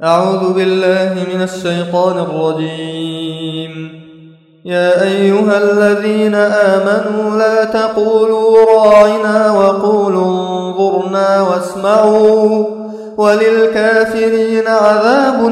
أعوذ بالله من الشيطان الرجيم. يا أيها الذين آمنوا لا تقولوا راعنا وقولوا انظرنا واسمعوا وللكافرين عذاب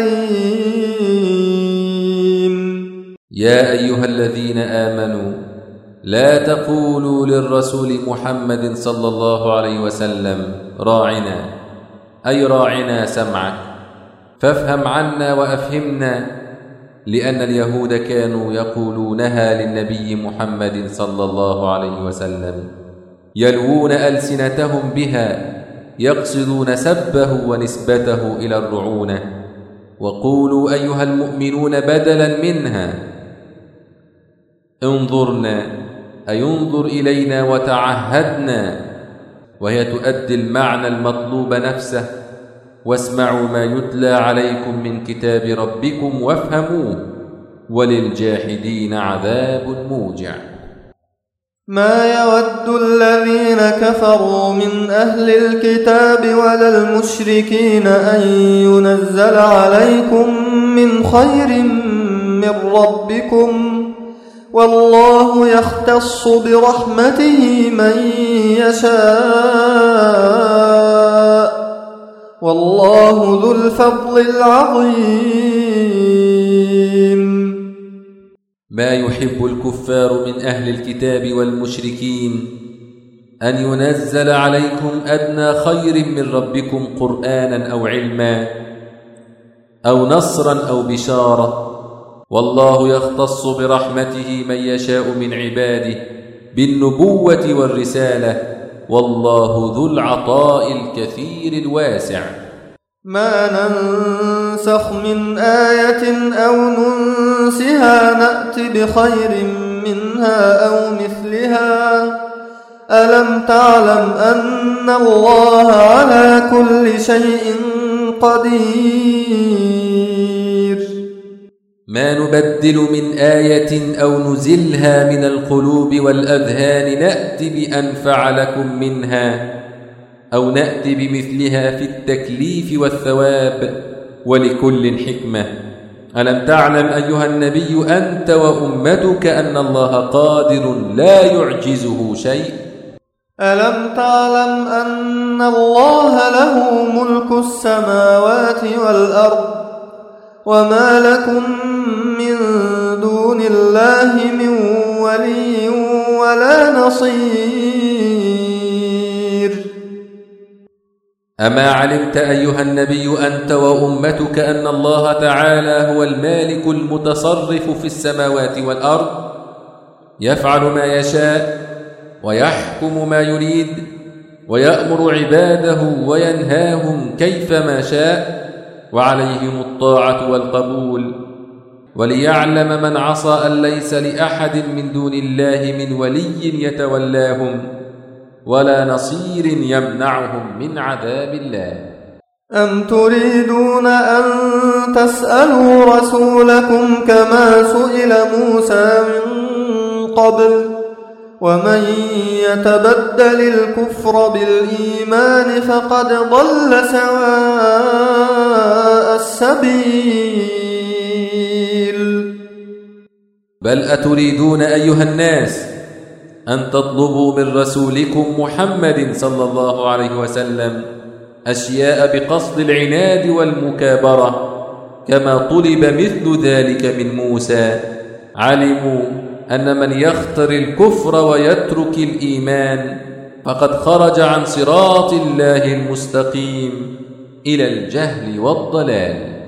أليم. يا أيها الذين آمنوا لا تقولوا للرسول محمد صلى الله عليه وسلم راعنا، أي راعنا سمعك، فافهم عنا وأفهمنا، لأن اليهود كانوا يقولونها للنبي محمد صلى الله عليه وسلم، يلوون ألسنتهم بها، يقصدون سبه ونسبته إلى الرعونة. وقولوا أيها المؤمنون بدلا منها، انظرنا أي انظر إلينا وتعهدنا، وهي تؤدي المعنى المطلوب نفسه. واسمعوا ما يتلى عليكم من كتاب ربكم وافهموه، وللجاحدين عذاب موجع. ما يود الذين كفروا من أهل الكتاب ولا المشركين أن ينزل عليكم من خير من ربكم، والله يختص برحمته من يشاء، والله ذو الفضل العظيم. ما يحب الكفار من أهل الكتاب والمشركين أن ينزل عليكم أدنى خير من ربكم قرآنا أو علما أو نصرا أو بشارة، والله يختص برحمته من يشاء من عباده بالنبوة والرسالة، والله ذو العطاء الكثير الواسع. ما ننسخ من آية أو ننسها نأت بخير منها أو مثلها، ألم تعلم أن الله على كل شيء قدير. ما نبدل من آية أو نزلها من القلوب والأذهان نأت بأنفع لكم منها أو نأتي بمثلها في التكليف والثواب، ولكل حكمة. ألم تعلم أيها النبي أنت وأمتك أن الله قادر لا يعجزه شيء؟ ألم تعلم أن الله له ملك السماوات والأرض، وما لكم من دون الله من ولي ولا نصير. أما علمت أيها النبي أنت وأمتك أن الله تعالى هو المالك المتصرف في السماوات والأرض، يفعل ما يشاء ويحكم ما يريد، ويأمر عباده وينهاهم كيفما شاء، وعليهم الطاعة والقبول. وليعلم من عصى أن ليس لأحد من دون الله من ولي يتولاهم ولا نصير يمنعهم من عذاب الله. أم تريدون أن تسألوا رسولكم كما سئل موسى من قبل، ومن يتبدل الكفر بالإيمان فقد ضل سواء السبيل. بل أتريدون أيها الناس أن تطلبوا من رسولكم محمد صلى الله عليه وسلم أشياء بقصد العناد والمكابرة، كما طلب مثل ذلك من موسى. علموا أن من يختر الكفر ويترك الإيمان فقد خرج عن صراط الله المستقيم إلى الجهل والضلال.